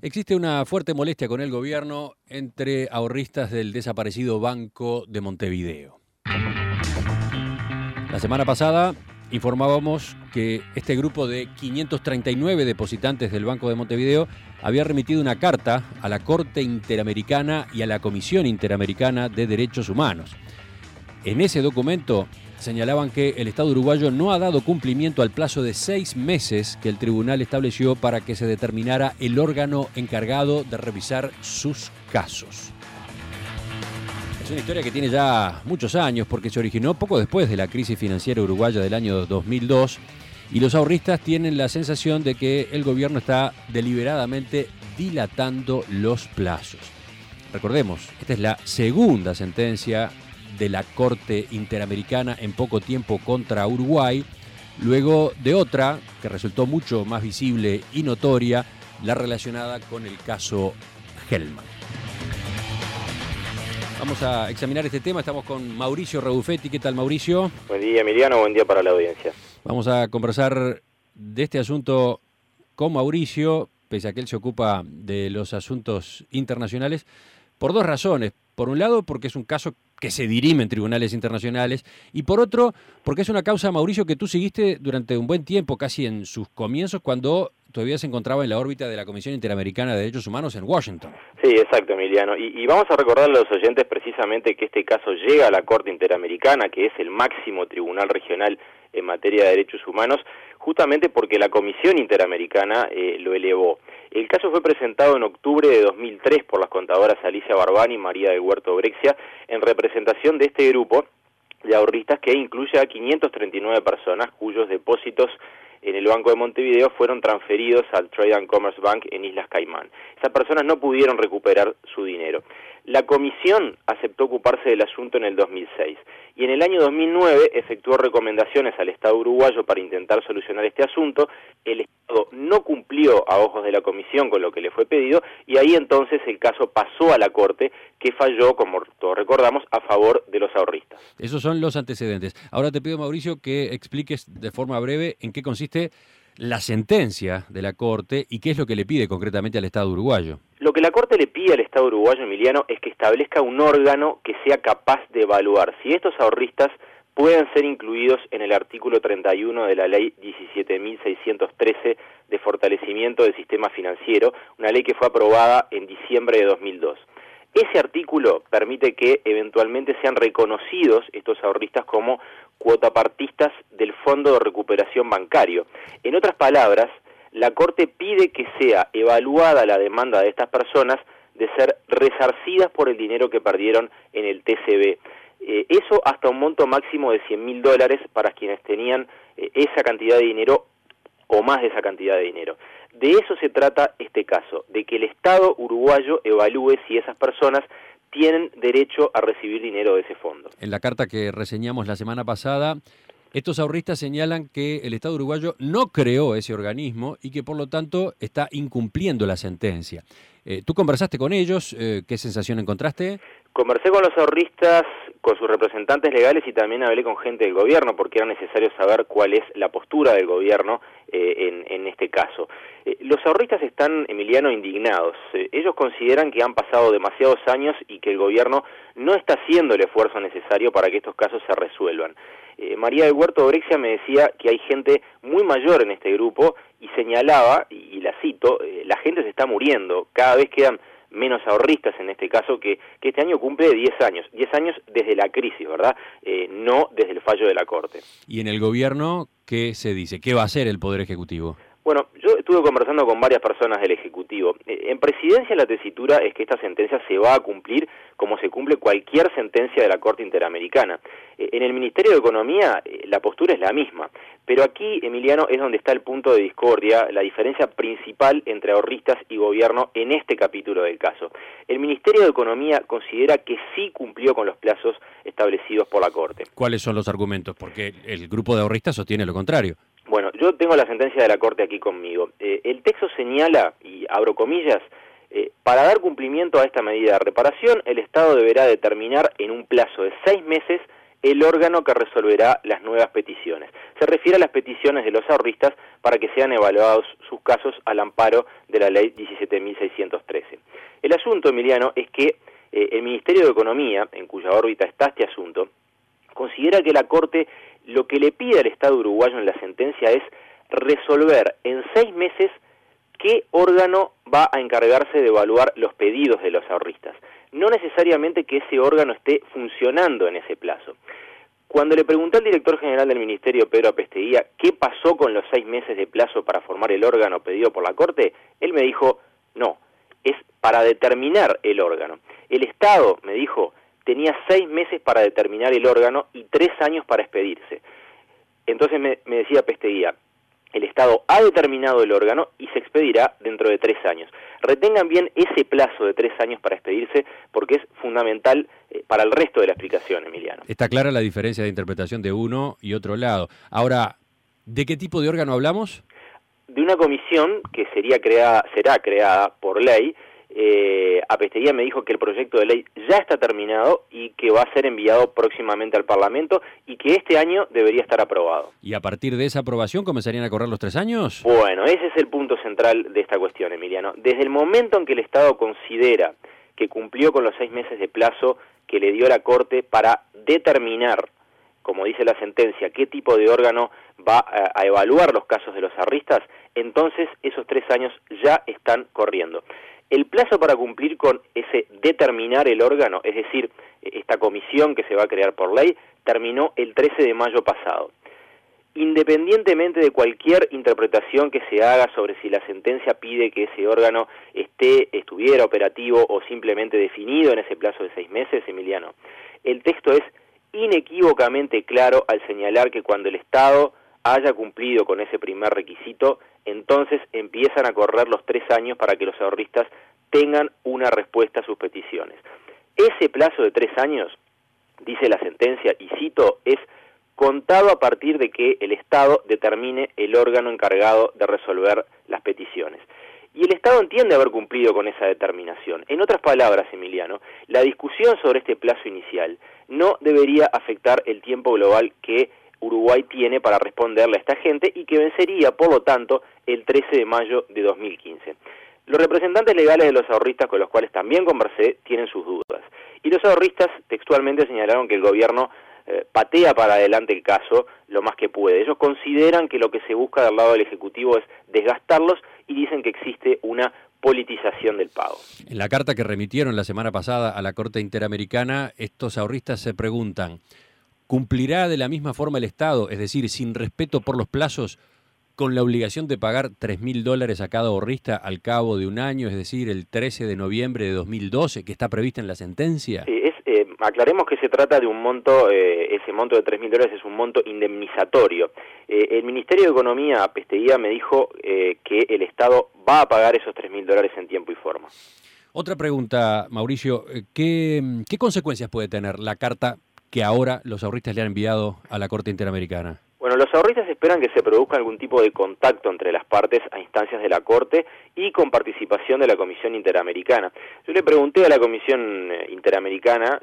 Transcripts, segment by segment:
Existe una fuerte molestia con el gobierno entre ahorristas del desaparecido Banco de Montevideo. La semana pasada informábamos que este grupo de 539 depositantes del Banco de Montevideo había remitido una carta a la Corte Interamericana y a la Comisión Interamericana de Derechos Humanos. En ese documento señalaban que el Estado uruguayo no ha dado cumplimiento al plazo de 6 meses que el tribunal estableció para que se determinara el órgano encargado de revisar sus casos. Es una historia que tiene ya muchos años porque se originó poco después de la crisis financiera uruguaya del año 2002 y los ahorristas tienen la sensación de que el gobierno está deliberadamente dilatando los plazos. Recordemos, esta es la segunda sentencia de la Corte Interamericana en poco tiempo contra Uruguay, luego de otra que resultó mucho más visible y notoria, la relacionada con el caso Hellman. Vamos a examinar este tema, estamos con Mauricio Rebufetti. ¿Qué tal, Mauricio? Buen día, Emiliano, buen día para la audiencia. Vamos a conversar de este asunto con Mauricio, pese a que él se ocupa de los asuntos internacionales, por dos razones. Por un lado, porque es un caso que se dirime en tribunales internacionales, y por otro, porque es una causa, Mauricio, que tú seguiste durante un buen tiempo, casi en sus comienzos, cuando todavía se encontraba en la órbita de la Comisión Interamericana de Derechos Humanos en Washington. Sí, exacto, Emiliano. Y vamos a recordar a los oyentes precisamente que este caso llega a la Corte Interamericana, que es el máximo tribunal regional en materia de derechos humanos, justamente porque la Comisión Interamericana lo elevó. El caso fue presentado en octubre de 2003 por las contadoras Alicia Barbani y María del Huerto Brexia en representación de este grupo de ahorristas que incluye a 539 personas cuyos depósitos en el Banco de Montevideo fueron transferidos al Trade and Commerce Bank en Islas Caimán. Esas personas no pudieron recuperar su dinero. La comisión aceptó ocuparse del asunto en el 2006 y en el año 2009 efectuó recomendaciones al Estado uruguayo para intentar solucionar este asunto. El Estado no cumplió a ojos de la comisión con lo que le fue pedido y ahí entonces el caso pasó a la Corte, que falló, como todos recordamos, a favor de los ahorristas. Esos son los antecedentes. Ahora te pido, Mauricio, que expliques de forma breve en qué consiste la sentencia de la Corte y qué es lo que le pide concretamente al Estado uruguayo. Lo que la Corte le pide al Estado uruguayo, Emiliano, es que establezca un órgano que sea capaz de evaluar si estos ahorristas pueden ser incluidos en el artículo 31 de la Ley 17.613 de fortalecimiento del sistema financiero, una ley que fue aprobada en diciembre de 2002. Ese artículo permite que eventualmente sean reconocidos estos ahorristas como cuotapartistas del Fondo de Recuperación Bancario. En otras palabras, la Corte pide que sea evaluada la demanda de estas personas de ser resarcidas por el dinero que perdieron en el TCB. Eso hasta un monto máximo de $100.000 para quienes tenían esa cantidad de dinero o más de esa cantidad de dinero. De eso se trata este caso, de que el Estado uruguayo evalúe si esas personas tienen derecho a recibir dinero de ese fondo. En la carta que reseñamos la semana pasada, estos ahorristas señalan que el Estado uruguayo no creó ese organismo y que por lo tanto está incumpliendo la sentencia. ¿Tú conversaste con ellos? ¿Qué sensación encontraste? Conversé con los ahorristas, con sus representantes legales y también hablé con gente del gobierno porque era necesario saber cuál es la postura del gobierno en este caso. Los ahorristas están, Emiliano, indignados. Ellos consideran que han pasado demasiados años y que el gobierno no está haciendo el esfuerzo necesario para que estos casos se resuelvan. María del Huerto Brexia me decía que hay gente muy mayor en este grupo y señalaba, y la cito, la gente se está muriendo, cada vez quedan menos ahorristas en este caso, que este año cumple 10 años desde la crisis, ¿verdad? No desde el fallo de la Corte. ¿Y en el gobierno qué se dice? ¿Qué va a hacer el Poder Ejecutivo? Bueno, yo estuve conversando con varias personas del Ejecutivo. En presidencia la tesitura es que esta sentencia se va a cumplir como se cumple cualquier sentencia de la Corte Interamericana. En el Ministerio de Economía la postura es la misma, pero aquí, Emiliano, es donde está el punto de discordia, la diferencia principal entre ahorristas y gobierno en este capítulo del caso. El Ministerio de Economía considera que sí cumplió con los plazos establecidos por la Corte. ¿Cuáles son los argumentos? Porque el grupo de ahorristas sostiene lo contrario. Bueno, yo tengo la sentencia de la Corte aquí conmigo. El texto señala, y abro comillas, para dar cumplimiento a esta medida de reparación, el Estado deberá determinar en un plazo de 6 meses el órgano que resolverá las nuevas peticiones. Se refiere a las peticiones de los ahorristas para que sean evaluados sus casos al amparo de la ley 17.613. El asunto, Emiliano, es que el Ministerio de Economía, en cuya órbita está este asunto, considera que la Corte lo que le pide al Estado uruguayo en la sentencia es resolver en 6 meses qué órgano va a encargarse de evaluar los pedidos de los ahorristas. No necesariamente que ese órgano esté funcionando en ese plazo. Cuando le pregunté al director general del Ministerio, Pedro Apesteguía, qué pasó con los 6 meses de plazo para formar el órgano pedido por la Corte, él me dijo, no, es para determinar el órgano. El Estado, me dijo, tenía 6 meses para determinar el órgano y 3 años para expedirse. Entonces me decía Apesteguía, el Estado ha determinado el órgano y se expedirá dentro de 3 años. Retengan bien ese plazo de 3 años para expedirse porque es fundamental para el resto de la explicación, Emiliano. Está clara la diferencia de interpretación de uno y otro lado. Ahora, ¿de qué tipo de órgano hablamos? De una comisión que será creada por ley. Apesteguía me dijo que el proyecto de ley ya está terminado y que va a ser enviado próximamente al Parlamento y que este año debería estar aprobado. ¿Y a partir de esa aprobación comenzarían a correr los 3 años? Bueno, ese es el punto central de esta cuestión, Emiliano. Desde el momento en que el Estado considera que cumplió con los 6 meses de plazo que le dio la Corte para determinar, como dice la sentencia, qué tipo de órgano va a evaluar los casos de los ahorristas, entonces esos 3 años ya están corriendo. El plazo para cumplir con ese determinar el órgano, es decir, esta comisión que se va a crear por ley, terminó el 13 de mayo pasado. Independientemente de cualquier interpretación que se haga sobre si la sentencia pide que ese órgano estuviera operativo o simplemente definido en ese plazo de 6 meses, Emiliano, el texto es inequívocamente claro al señalar que cuando el Estado haya cumplido con ese primer requisito, entonces empiezan a correr los 3 años para que los ahorristas tengan una respuesta a sus peticiones. Ese plazo de 3 años, dice la sentencia, y cito, es contado a partir de que el Estado determine el órgano encargado de resolver las peticiones. Y el Estado entiende haber cumplido con esa determinación. En otras palabras, Emiliano, la discusión sobre este plazo inicial no debería afectar el tiempo global que Uruguay tiene para responderle a esta gente y que vencería, por lo tanto, el 13 de mayo de 2015. Los representantes legales de los ahorristas con los cuales también conversé tienen sus dudas. Y los ahorristas textualmente señalaron que el gobierno patea para adelante el caso lo más que puede. Ellos consideran que lo que se busca del lado del Ejecutivo es desgastarlos y dicen que existe una politización del pago. En la carta que remitieron la semana pasada a la Corte Interamericana, estos ahorristas se preguntan, ¿cumplirá de la misma forma el Estado, es decir, sin respeto por los plazos, con la obligación de pagar $3.000 a cada ahorrista al cabo de un año, es decir, el 13 de noviembre de 2012, que está prevista en la sentencia? Sí, aclaremos que se trata de un monto, ese monto de $3.000 es un monto indemnizatorio. El Ministerio de Economía, Apesteguía, me dijo que el Estado va a pagar esos $3.000 en tiempo y forma. Otra pregunta, Mauricio, ¿qué consecuencias puede tener la carta que ahora los ahorristas le han enviado a la Corte Interamericana? Bueno, los ahorristas esperan que se produzca algún tipo de contacto entre las partes a instancias de la Corte y con participación de la Comisión Interamericana. Yo le pregunté a la Comisión Interamericana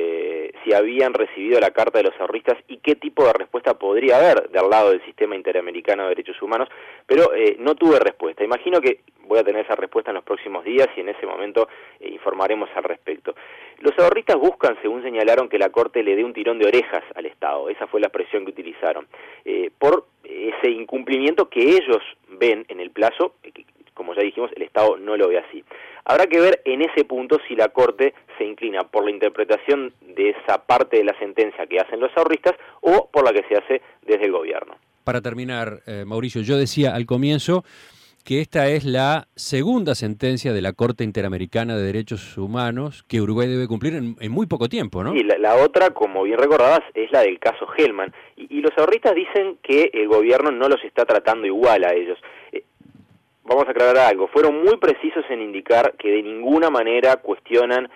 si habían recibido la carta de los ahorristas y qué tipo de respuesta podría haber del lado del Sistema Interamericano de Derechos Humanos, pero no tuve respuesta. Imagino que voy a tener esa respuesta en los próximos días y en ese momento informaremos al respecto. Los ahorristas buscan, según señalaron, que la Corte le dé un tirón de orejas al Estado. Esa fue la expresión que utilizaron. Por ese incumplimiento que ellos ven en el plazo, que, como ya dijimos, el Estado no lo ve así. Habrá que ver en ese punto si la Corte se inclina por la interpretación de esa parte de la sentencia que hacen los ahorristas o por la que se hace desde el gobierno. Para terminar, Mauricio, yo decía al comienzo que esta es la segunda sentencia de la Corte Interamericana de Derechos Humanos que Uruguay debe cumplir en muy poco tiempo, ¿no? Sí, la otra, como bien recordabas, es la del caso Hellman. Y los ahorristas dicen que el gobierno no los está tratando igual a ellos. Vamos a aclarar algo. Fueron muy precisos en indicar que de ninguna manera cuestionan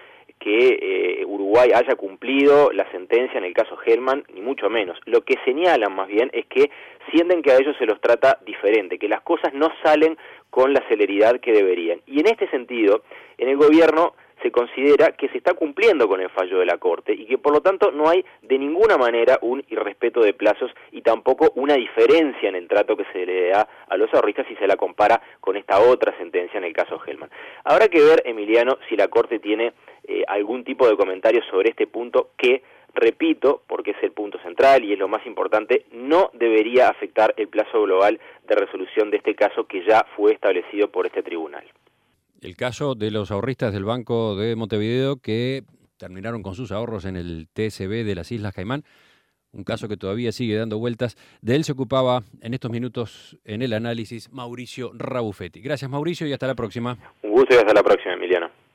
que Uruguay haya cumplido la sentencia en el caso Hellman, ni mucho menos. Lo que señalan más bien es que sienten que a ellos se los trata diferente, que las cosas no salen con la celeridad que deberían. Y en este sentido, en el gobierno se considera que se está cumpliendo con el fallo de la Corte y que por lo tanto no hay de ninguna manera un irrespeto de plazos y tampoco una diferencia en el trato que se le da a los ahorristas si se la compara con esta otra sentencia en el caso Hellman. Habrá que ver, Emiliano, si la Corte tiene algún tipo de comentario sobre este punto que, repito, porque es el punto central y es lo más importante, no debería afectar el plazo global de resolución de este caso que ya fue establecido por este tribunal. El caso de los ahorristas del Banco de Montevideo que terminaron con sus ahorros en el TSB de las Islas Caimán, un caso que todavía sigue dando vueltas. De él se ocupaba en estos minutos en el análisis Mauricio Rabufetti. Gracias, Mauricio, y hasta la próxima. Un gusto y hasta la próxima, Emiliano.